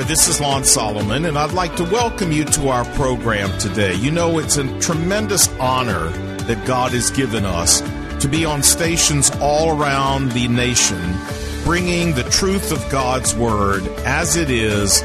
this is Lon Solomon, and I'd like to welcome you to our program today. You know, it's a tremendous honor that God has given us to be on stations all around the nation, bringing the truth of God's Word as it is,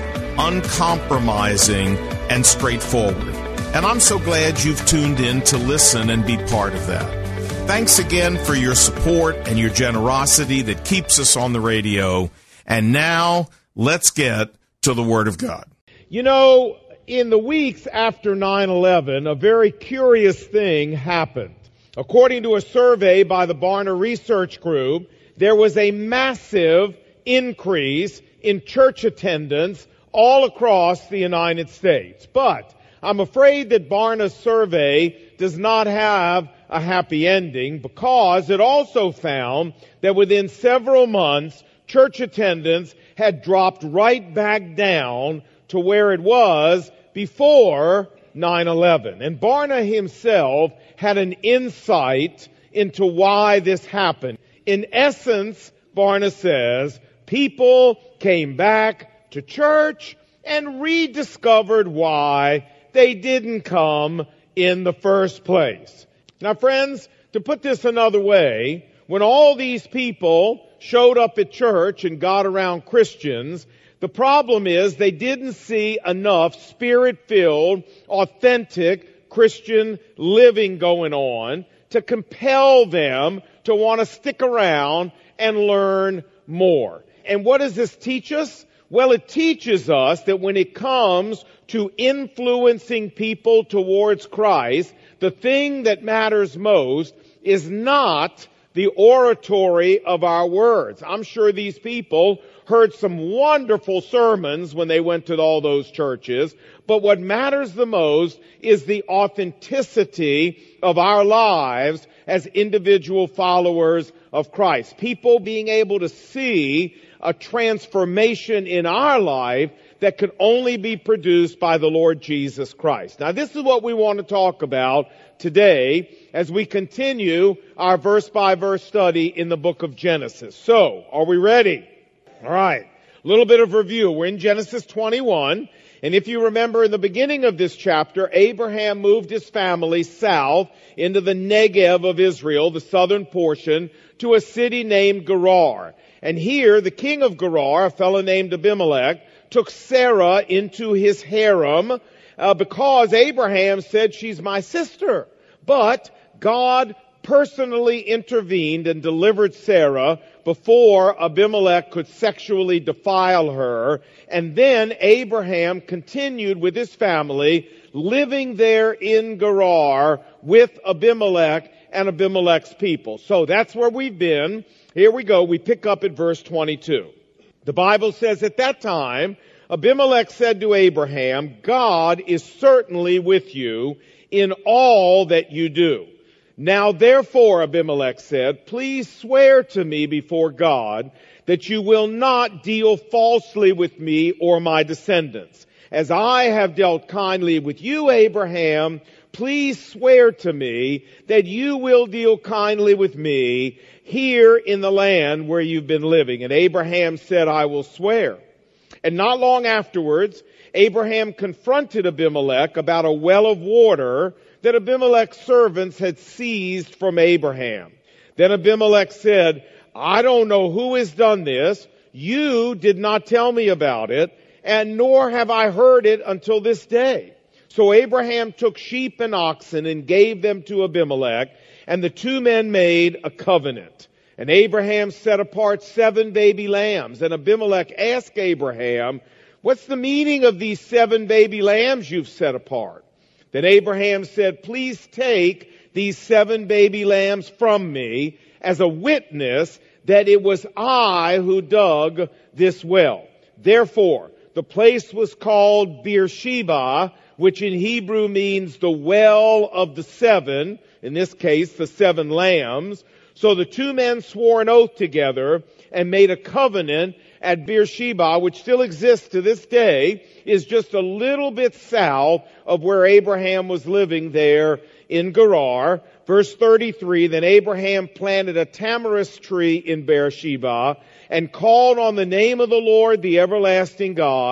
uncompromising and straightforward. And I'm so glad you've tuned in to listen and be part of that. Thanks again for your support and your generosity that keeps us on the radio. And now, let's get to the Word of God. You know, in the weeks after 9/11, a very curious thing happened. According to a survey by the Barna Research Group, there was a massive increase in church attendance all across the United States. But I'm afraid that Barna's survey does not have a happy ending, because it also found that within several months, church attendance had dropped right back down to where it was before 9/11. And Barna himself had an insight into why this happened. In essence, Barna says, people came back to church and rediscovered why they didn't come in the first place. Now, friends, to put this another way, when all these people showed up at church and got around Christians, the problem is they didn't see enough Spirit-filled, authentic Christian living going on to compel them to want to stick around and learn more. And what does this teach us? Well, it teaches us that when it comes to influencing people towards Christ, the thing that matters most is not the oratory of our words. I'm sure these people heard some wonderful sermons when they went to all those churches, but what matters the most is the authenticity of our lives as individual followers of Christ. People being able to see a transformation in our life that could only be produced by the Lord Jesus Christ. Now, this is what we want to talk about today as we continue our verse-by-verse study in the book of Genesis. So, are we ready? All right. A little bit of review. We're in Genesis 21. And if you remember, in the beginning of this chapter, Abraham moved his family south into the Negev of Israel, the southern portion, to a city named Gerar. And here, the king of Gerar, a fellow named Abimelech, took Sarah into his harem because Abraham said, she's my sister. But God personally intervened and delivered Sarah before Abimelech could sexually defile her. And then Abraham continued with his family, living there in Gerar with Abimelech and Abimelech's people. So that's where we've been. Here we go. We pick up at verse 22. The Bible says, at that time, Abimelech said to Abraham, God is certainly with you in all that you do. Now therefore, Abimelech said, please swear to me before God that you will not deal falsely with me or my descendants. As I have dealt kindly with you, Abraham, please swear to me that you will deal kindly with me here in the land where you've been living. And Abraham said, I will swear. And not long afterwards, Abraham confronted Abimelech about a well of water that Abimelech's servants had seized from Abraham. Then Abimelech said, I don't know who has done this. You did not tell me about it, and nor have I heard it until this day. So Abraham took sheep and oxen and gave them to Abimelech, and the two men made a covenant. And Abraham set apart 7 baby lambs. And Abimelech asked Abraham, what's the meaning of these 7 baby lambs you've set apart? Then Abraham said, please take these 7 baby lambs from me as a witness that it was I who dug this well. Therefore, the place was called Beersheba, which in Hebrew means the well of the 7, in this case, the 7 lambs. So the two men swore an oath together and made a covenant at Beersheba, which still exists to this day, is just a little bit south of where Abraham was living there in Gerar. Verse 33, then Abraham planted a tamarisk tree in Beersheba and called on the name of the Lord, the everlasting God,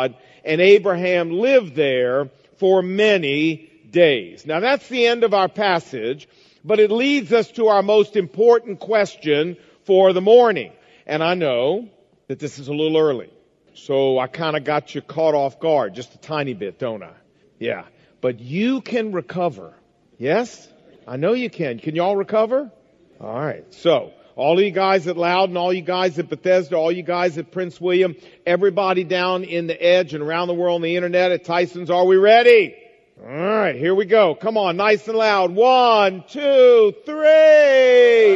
and Abraham lived there for many days. Now that's the end of our passage, but it leads us to our most important question for the morning. And I know that this is a little early, so I kind of got you caught off guard just a tiny bit, don't I? Yeah. But you can recover. Yes? I know you can. Can you all recover? All right. So, all of you guys at Loudon, all you guys at Bethesda, all you guys at Prince William, everybody down in the Edge and around the world on the internet at Tyson's, are we ready? All right, here we go. Come on, nice and loud. 1, 2, 3.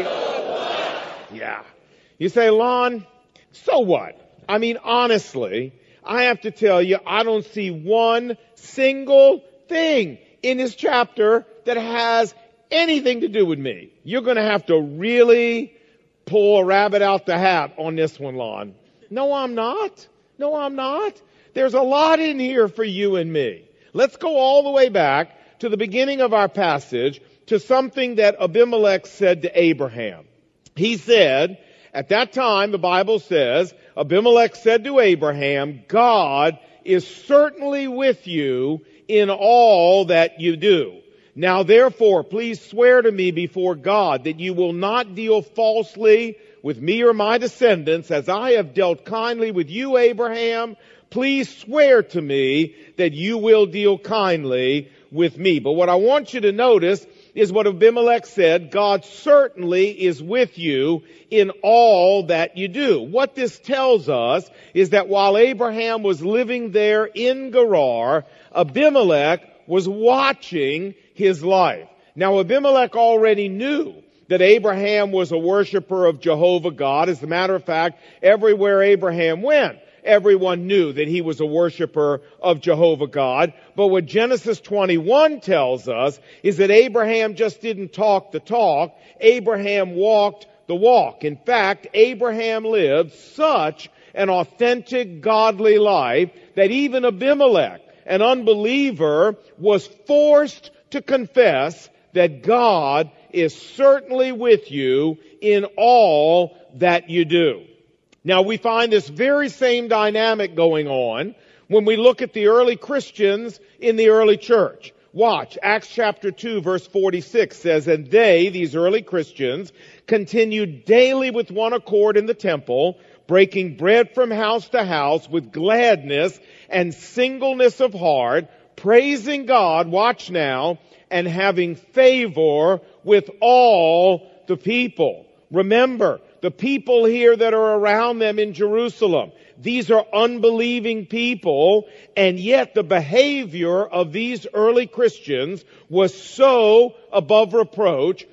Yeah. You say, Lon, so what? I mean, honestly, I have to tell you, I don't see one single thing in this chapter that has anything to do with me. You're going to have to really pull a rabbit out the hat on this one, Lon. No, I'm not. No, I'm not. There's a lot in here for you and me. Let's go all the way back to the beginning of our passage to something that Abimelech said to Abraham. He said, at that time, the Bible says, Abimelech said to Abraham, God is certainly with you in all that you do. Now therefore, please swear to me before God that you will not deal falsely with me or my descendants as I have dealt kindly with you, Abraham. Please swear to me that you will deal kindly with me. But what I want you to notice is what Abimelech said, God certainly is with you in all that you do. What this tells us is that while Abraham was living there in Gerar, Abimelech was watching his life. Now Abimelech already knew that Abraham was a worshiper of Jehovah God. As a matter of fact, everywhere Abraham went, everyone knew that he was a worshiper of Jehovah God. But what Genesis 21 tells us is that Abraham just didn't talk the talk. Abraham walked the walk. In fact, Abraham lived such an authentic, godly life that even Abimelech, an unbeliever, was forced to confess that God is certainly with you in all that you do. Now we find this very same dynamic going on when we look at the early Christians in the early church. Watch, Acts chapter 2 verse 46 says, and they, these early Christians, continued daily with one accord in the temple, breaking bread from house to house with gladness and singleness of heart, praising God, watch now, and having favor with all the people. Remember, the people here that are around them in Jerusalem, these are unbelieving people, and yet the behavior of these early Christians was so above reproach,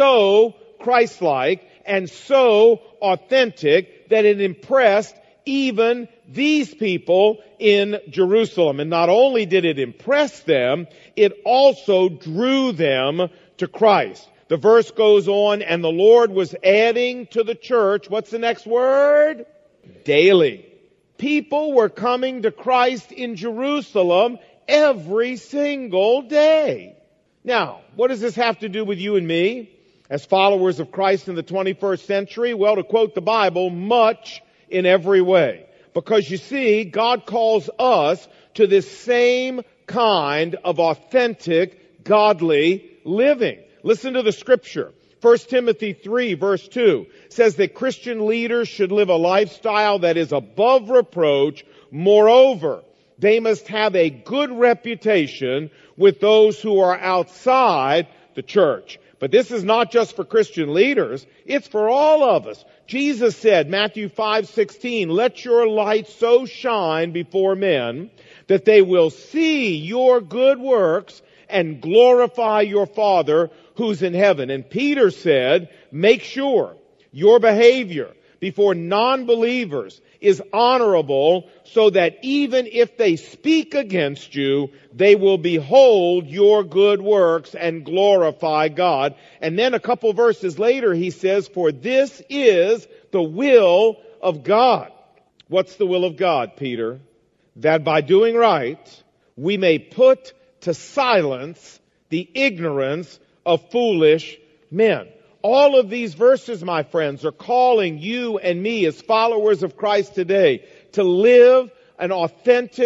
so Christ-like, and so authentic that it impressed even these people in Jerusalem. And not only did it impress them, it also drew them to Christ. The verse goes on, and the Lord was adding to the church, what's the next word? Daily. People were coming to Christ in Jerusalem every single day. Now, what does this have to do with you and me as followers of Christ in the 21st century? Well, to quote the Bible, much in every way. Because you see, God calls us to this same kind of authentic, godly living. Listen to the scripture. 1 Timothy 3 verse 2 says that Christian leaders should live a lifestyle that is above reproach. Moreover, they must have a good reputation with those who are outside the church. But this is not just for Christian leaders. It's for all of us. Jesus said, Matthew 5:16, let your light so shine before men that they will see your good works and glorify your Father who's in heaven. And Peter said, make sure your behavior before non-believers is honorable, so that even if they speak against you, they will behold your good works and glorify God. And then a couple verses later he says, for this is the will of God. What's the will of God, Peter? That by doing right, we may put to silence the ignorance of foolish men. All of these verses, my friends, are calling you and me as followers of Christ today to live an authentic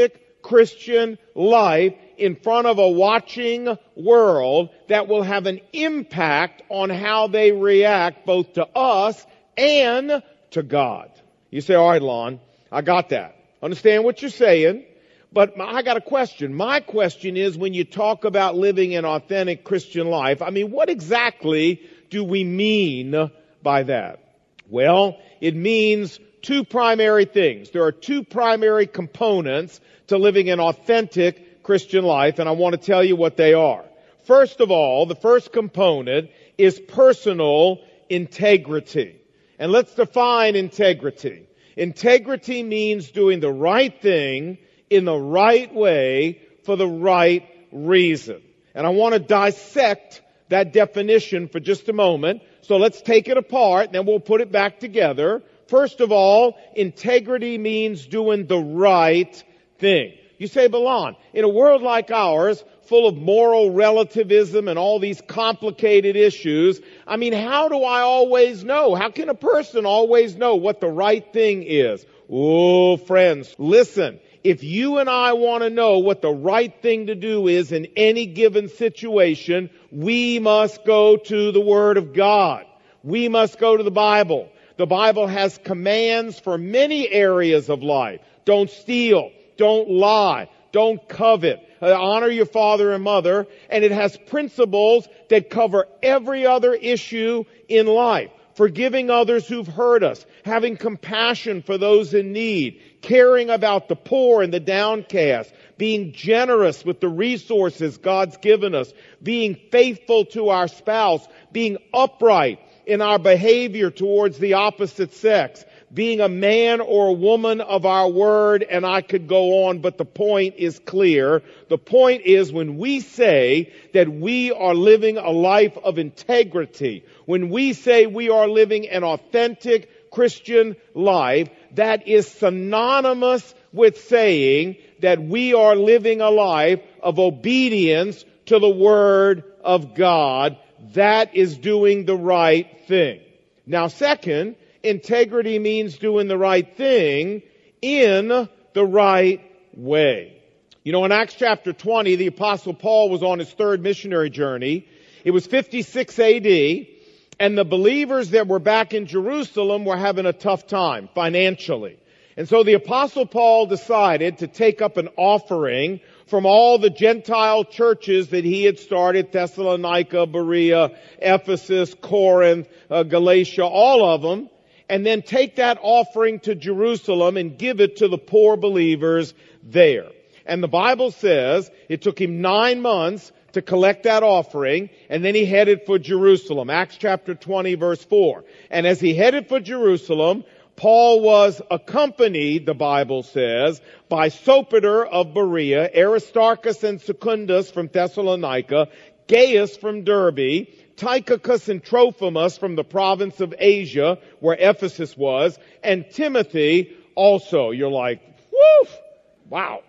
Christian life in front of a watching world that will have an impact on how they react both to us and to God. You say, all right, Lon, I got that. Understand what you're saying, but I got a question. My question is, when you talk about living an authentic Christian life, what exactly do we mean by that? Well, it means two primary things. There are two primary components to living an authentic Christian life, and I want to tell you what they are. First of all, the first component is personal integrity. And let's define integrity. Integrity means doing the right thing in the right way for the right reason. And I want to dissect that definition for just a moment. So let's take it apart, and then we'll put it back together. First of all, integrity means doing the right thing. You say, Belon, in a world like ours, full of moral relativism and all these complicated issues, how do I always know? How can a person always know what the right thing is? Oh, friends, listen. If you and I want to know what the right thing to do is in any given situation, we must go to the Word of God. We must go to the Bible. The Bible has commands for many areas of life. Don't steal. Don't lie. Don't covet. Honor your father and mother. And it has principles that cover every other issue in life. Forgiving others who've hurt us, having compassion for those in need, caring about the poor and the downcast, being generous with the resources God's given us, being faithful to our spouse, being upright in our behavior towards the opposite sex, being a man or a woman of our word, and I could go on, but the point is clear. The point is, when we say that we are living a life of integrity, when we say we are living an authentic Christian life, that is synonymous with saying that we are living a life of obedience to the Word of God. That is doing the right thing. Now, second, integrity means doing the right thing in the right way. In Acts chapter 20, the Apostle Paul was on his third missionary journey. It was 56 A.D., and the believers that were back in Jerusalem were having a tough time financially. And so the Apostle Paul decided to take up an offering from all the Gentile churches that he had started, Thessalonica, Berea, Ephesus, Corinth, Galatia, all of them, and then take that offering to Jerusalem and give it to the poor believers there. And the Bible says it took him 9 months to collect that offering, and then he headed for Jerusalem. Acts chapter 20, verse 4. And as he headed for Jerusalem, Paul was accompanied, the Bible says, by Sopater of Berea, Aristarchus and Secundus from Thessalonica, Gaius from Derbe, Tychicus and Trophimus from the province of Asia, where Ephesus was, and Timothy also. You're like, woof! Wow.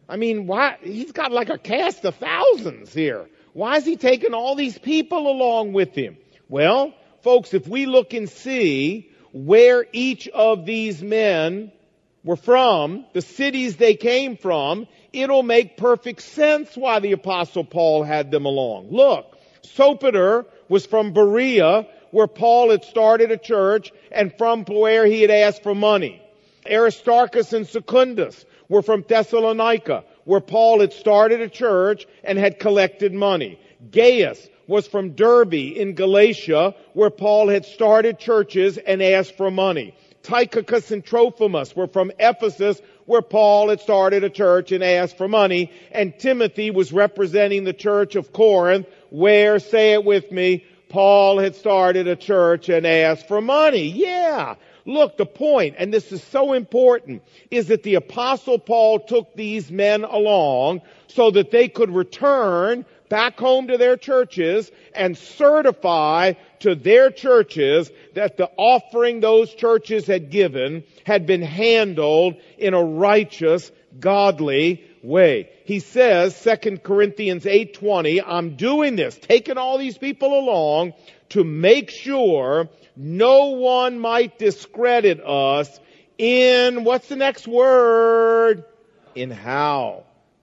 Why? He's got like a cast of thousands here. Why is he taking all these people along with him? Well, folks, if we look and see where each of these men were from, the cities they came from, it'll make perfect sense why the Apostle Paul had them along. Look, Sopater was from Berea, where Paul had started a church, and from where he had asked for money. Aristarchus and Secundus were from Thessalonica, where Paul had started a church and had collected money. Gaius was from Derbe in Galatia, where Paul had started churches and asked for money. Tychicus and Trophimus were from Ephesus, where Paul had started a church and asked for money. And Timothy was representing the church of Corinth, where, say it with me, Paul had started a church and asked for money. Yeah. Look, the point, and this is so important, is that the Apostle Paul took these men along so that they could return back home to their churches and certify to their churches that the offering those churches had given had been handled in a righteous, godly way. He says, 2 Corinthians 8:20, I'm doing this, taking all these people along to make sure no one might discredit us in, what's the next word? In how?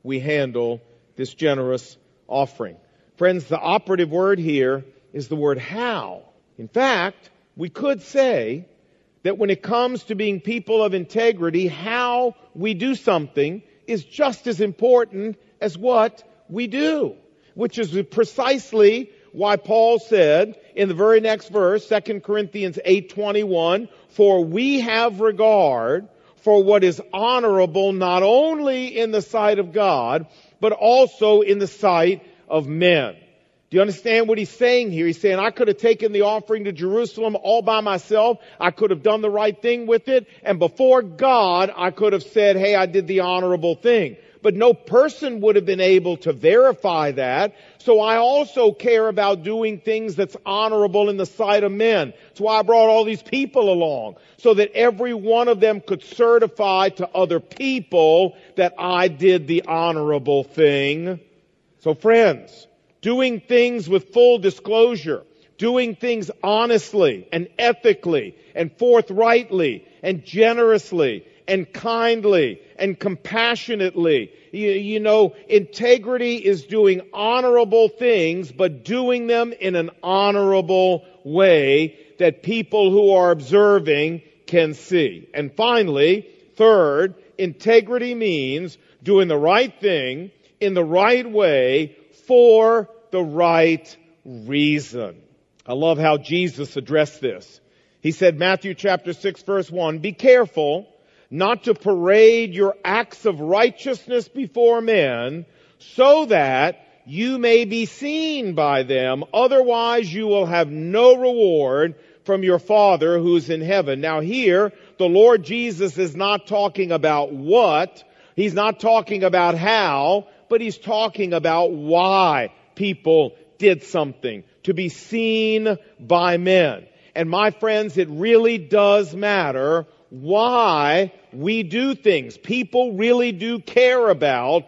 we handle this generous offering. Friends, the operative word here is the word how. In fact, we could say that when it comes to being people of integrity, how we do something is just as important as what we do, which is precisely why Paul said in the very next verse, 2 Corinthians 8:21, "For we have regard for what is honorable not only in the sight of God, but also in the sight of men." Do you understand what he's saying here? He's saying, I could have taken the offering to Jerusalem all by myself. I could have done the right thing with it. And before God, I could have said, hey, I did the honorable thing. But no person would have been able to verify that. So I also care about doing things that's honorable in the sight of men. That's why I brought all these people along, so that every one of them could certify to other people that I did the honorable thing. So friends, doing things with full disclosure, doing things honestly and ethically and forthrightly and generously and kindly and compassionately. You know, integrity is doing honorable things, but doing them in an honorable way that people who are observing can see. And finally, third, integrity means doing the right thing in the right way for the right reason. I love how Jesus addressed this. He said, Matthew chapter 6, verse 1, "Be careful not to parade your acts of righteousness before men, so that you may be seen by them. Otherwise you will have no reward from your Father who's in heaven." Now here, the Lord Jesus is not talking about what, He's not talking about how, but He's talking about why people did something, to be seen by men. And my friends, it really does matter why we do things. People really do care about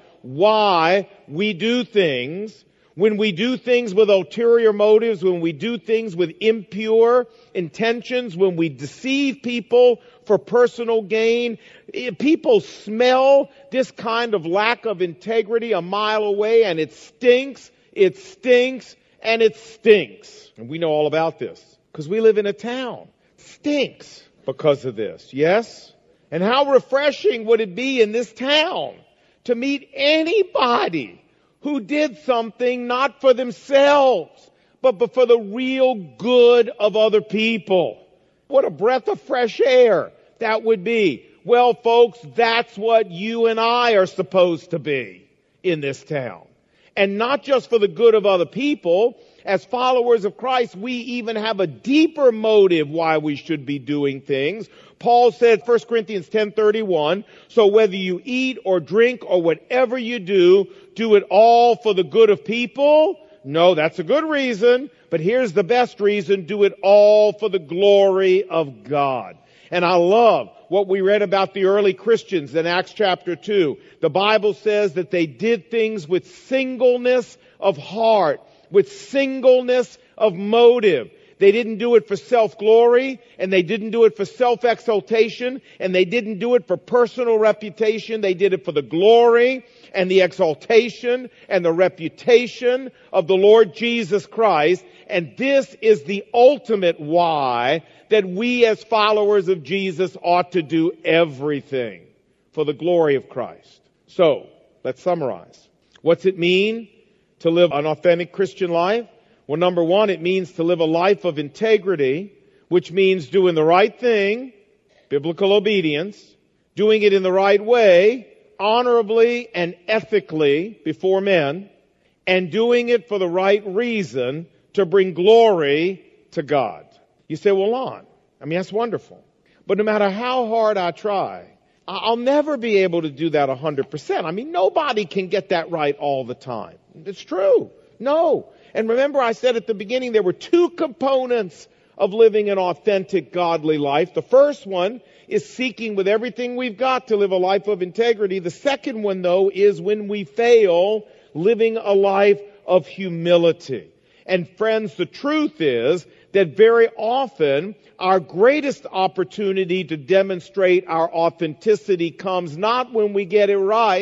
why we do things. When we do things with ulterior motives, when we do things with impure intentions, when we deceive people for personal gain, people smell this kind of lack of integrity a mile away, and it stinks, it stinks, and it stinks. And we know all about this because we live in a town. It stinks because of this, yes? And how refreshing would it be in this town to meet anybody who did something not for themselves, but for the real good of other people. What a breath of fresh air that would be. Well, folks, that's what you and I are supposed to be in this town. And not just for the good of other people. As followers of Christ, we even have a deeper motive why we should be doing things. Paul said, 1 Corinthians 10:31, "So whether you eat or drink or whatever you do it all for the good of people." No, that's a good reason, but here's the best reason: do it all for the glory of God. And I love what we read about the early Christians in Acts chapter 2. The Bible says that they did things with singleness of heart, with singleness of motive. They didn't do it for self-glory, and they didn't do it for self-exaltation, and they didn't do it for personal reputation. They did it for the glory and the exaltation and the reputation of the Lord Jesus Christ. And this is the ultimate why that we as followers of Jesus ought to do everything for the glory of Christ. So, let's summarize. What's it mean to live an authentic Christian life? Well, number one, it means to live a life of integrity, which means doing the right thing, biblical obedience, doing it in the right way, honorably and ethically before men, and doing it for the right reason, to bring glory to God. You say, well, Lon, I mean, that's wonderful. But no matter how hard I try, I'll never be able to do that 100%. I mean, nobody can get that right all the time. It's true. No. And remember, I said at the beginning there were two components of living an authentic, godly life. The first one is seeking with everything we've got to live a life of integrity. The second one, though, is when we fail, living a life of humility. And friends, the truth is that very often our greatest opportunity to demonstrate our authenticity comes not when we get it right,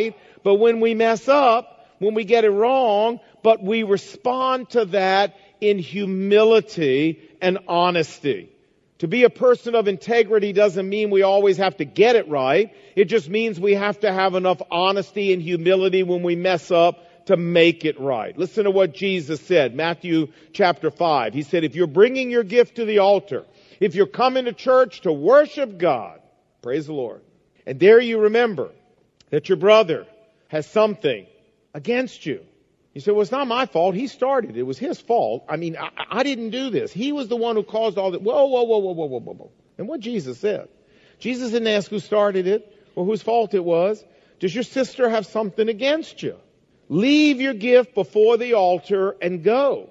But when we mess up, when we get it wrong, but we respond to that in humility and honesty. To be a person of integrity doesn't mean we always have to get it right. It just means we have to have enough honesty and humility when we mess up to make it right. Listen to what Jesus said, Matthew chapter 5. He said, if you're bringing your gift to the altar, if you're coming to church to worship God, praise the Lord, and there you remember that your brother has something against you. You say, well, it's not my fault. He started. It was his fault. I mean, I didn't do this. He was the one who caused all that. Whoa. And what Jesus said. Jesus didn't ask who started it or whose fault it was. Does your sister have something against you? Leave your gift before the altar and go.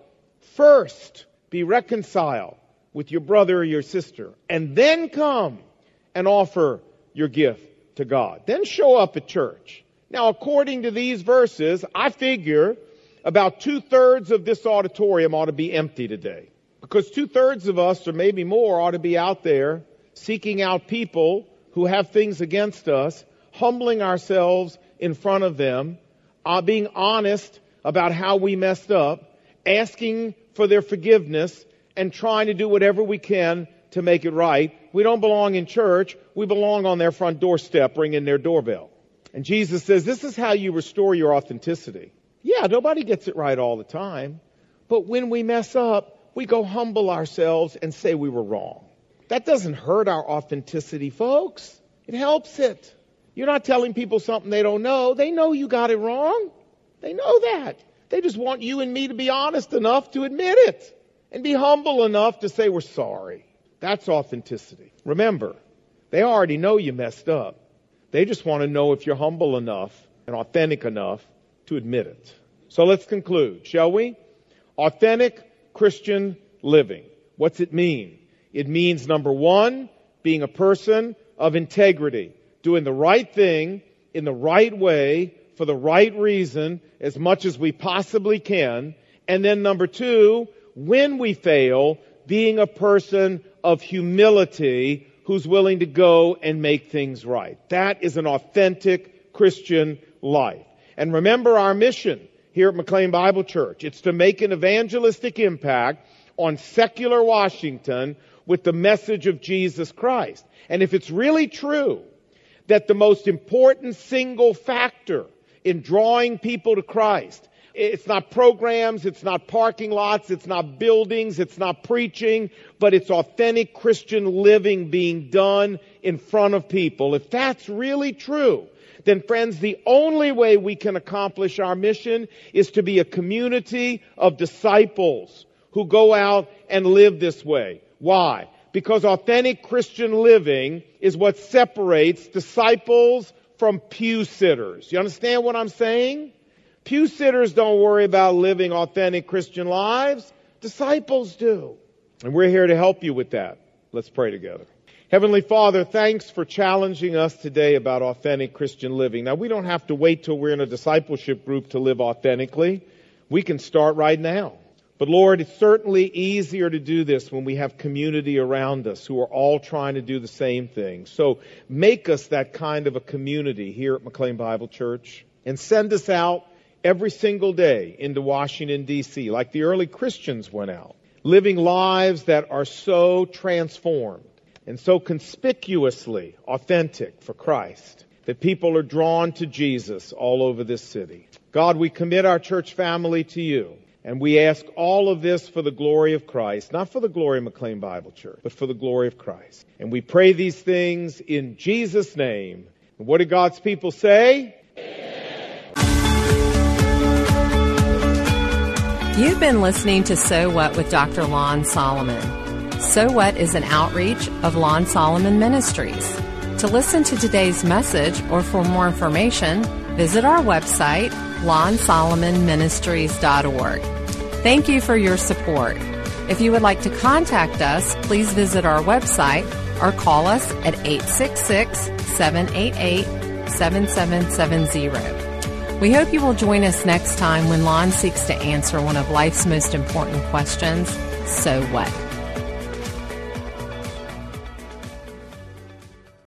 First, be reconciled with your brother or your sister, and then come and offer your gift to God. Then show up at church. Now, according to these verses, I figure about 2/3 of this auditorium ought to be empty today. Because 2/3 of us, or maybe more, ought to be out there seeking out people who have things against us, humbling ourselves in front of them, being honest about how we messed up, asking for their forgiveness, and trying to do whatever we can to make it right. We don't belong in church. We belong on their front doorstep, ringing their doorbell. And Jesus says, this is how you restore your authenticity. Yeah, nobody gets it right all the time. But when we mess up, we go humble ourselves and say we were wrong. That doesn't hurt our authenticity, folks. It helps it. You're not telling people something they don't know. They know you got it wrong. They know that. They just want you and me to be honest enough to admit it and be humble enough to say we're sorry. That's authenticity. Remember, they already know you messed up. They just want to know if you're humble enough and authentic enough to admit it. So let's conclude, shall we? Authentic Christian living. What's it mean? It means, number one, being a person of integrity, doing the right thing in the right way for the right reason as much as we possibly can. And then number two, when we fail, being a person of humility who's willing to go and make things right. That is an authentic Christian life. And remember our mission here at McLean Bible Church. It's to make an evangelistic impact on secular Washington with the message of Jesus Christ. And if it's really true that the most important single factor in drawing people to Christ, it's not programs, it's not parking lots, it's not buildings, it's not preaching, but it's authentic Christian living being done in front of people. If that's really true, then friends, the only way we can accomplish our mission is to be a community of disciples who go out and live this way. Why? Because authentic Christian living is what separates disciples from pew sitters. You understand what I'm saying? Pew sitters don't worry about living authentic Christian lives. Disciples do. And we're here to help you with that. Let's pray together. Heavenly Father, thanks for challenging us today about authentic Christian living. Now, we don't have to wait till we're in a discipleship group to live authentically. We can start right now. But Lord, it's certainly easier to do this when we have community around us who are all trying to do the same thing. So make us that kind of a community here at McLean Bible Church and send us out every single day into Washington, D.C., like the early Christians went out, living lives that are so transformed and so conspicuously authentic for Christ that people are drawn to Jesus all over this city. God, we commit our church family to you, and we ask all of this for the glory of Christ, not for the glory of McLean Bible Church, but for the glory of Christ. And we pray these things in Jesus' name. And what did God's people say? You've been listening to So What with Dr. Lon Solomon. So What is an outreach of Lon Solomon Ministries. To listen to today's message or for more information, visit our website, lonsolomonministries.org. Thank you for your support. If you would like to contact us, please visit our website or call us at 866-788-7770. We hope you will join us next time when Lon seeks to answer one of life's most important questions, so what?